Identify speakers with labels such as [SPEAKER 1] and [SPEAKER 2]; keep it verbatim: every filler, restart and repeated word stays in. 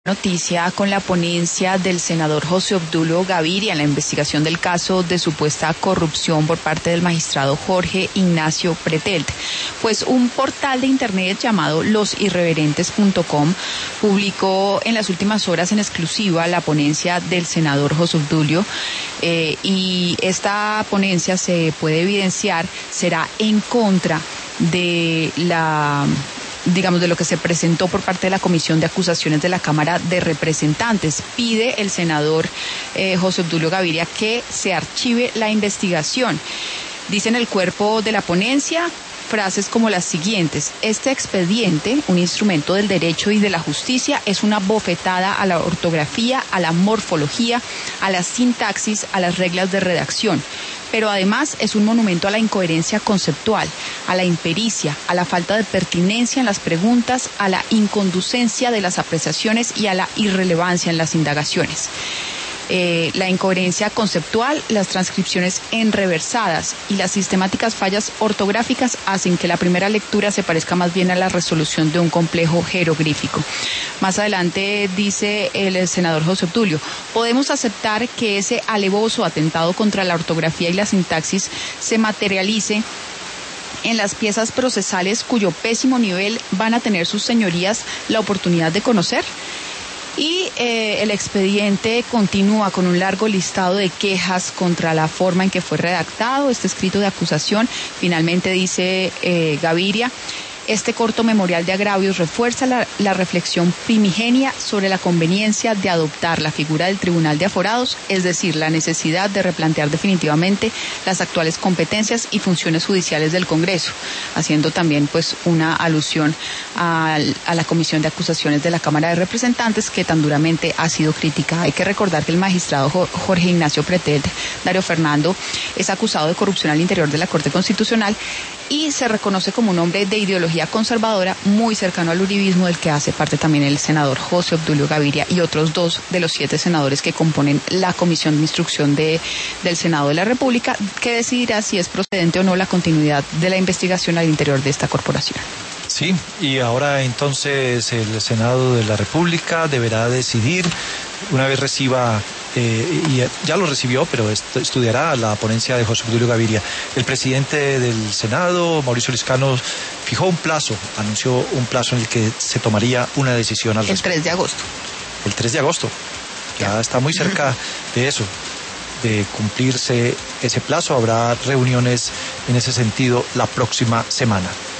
[SPEAKER 1] Noticia con la ponencia del senador José Obdulio Gaviria en la investigación del caso de supuesta corrupción por parte del magistrado Jorge Ignacio Pretelt. Pues un portal de internet llamado los irreverentes punto com publicó en las últimas horas en exclusiva la ponencia del senador José Obdulio eh, y esta ponencia, se puede evidenciar, será en contra de la... digamos, de lo que se presentó por parte de la Comisión de Acusaciones de la Cámara de Representantes. Pide el senador eh, José Obdulio Gaviria que se archive la investigación. Dice en el cuerpo de la ponencia frases como las siguientes: este expediente, un instrumento del derecho y de la justicia, es una bofetada a la ortografía, a la morfología, a la sintaxis, a las reglas de redacción. Pero además es un monumento a la incoherencia conceptual, a la impericia, a la falta de pertinencia en las preguntas, a la inconducencia de las apreciaciones y a la irrelevancia en las indagaciones. Eh, la incoherencia conceptual, las transcripciones enreversadas y las sistemáticas fallas ortográficas hacen que la primera lectura se parezca más bien a la resolución de un complejo jeroglífico. Más adelante dice el senador José Obdulio: podemos aceptar que ese alevoso atentado contra la ortografía y la sintaxis se materialice en las piezas procesales cuyo pésimo nivel van a tener sus señorías la oportunidad de conocer. Y eh, el expediente continúa con un largo listado de quejas contra la forma en que fue redactado este escrito de acusación. Finalmente dice eh, Gaviria: este corto memorial de agravios refuerza la, la reflexión primigenia sobre la conveniencia de adoptar la figura del Tribunal de Aforados, es decir, la necesidad de replantear definitivamente las actuales competencias y funciones judiciales del Congreso, haciendo también pues una alusión a, a la Comisión de Acusaciones de la Cámara de Representantes, que tan duramente ha sido criticada. Hay que recordar que el magistrado Jorge Ignacio Pretelt, Dario Fernando, es acusado de corrupción al interior de la Corte Constitucional y se reconoce como un hombre de ideología conservadora muy cercano al uribismo, del que hace parte también el senador José Obdulio Gaviria y otros dos de los siete senadores que componen la Comisión de Instrucción de, del Senado de la República, que decidirá si es procedente o no la continuidad de la investigación al interior de esta corporación.
[SPEAKER 2] Sí, y ahora entonces el Senado de la República deberá decidir, una vez reciba, eh, y ya lo recibió, pero est- estudiará la ponencia de José Obdulio Gaviria. El presidente del Senado, Mauricio Liscano, fijó un plazo, anunció un plazo en el que se tomaría una decisión al respecto.
[SPEAKER 1] El tres de agosto.
[SPEAKER 2] El tres de agosto. Ya, ya está muy cerca de eso, de cumplirse ese plazo. Habrá reuniones en ese sentido la próxima semana.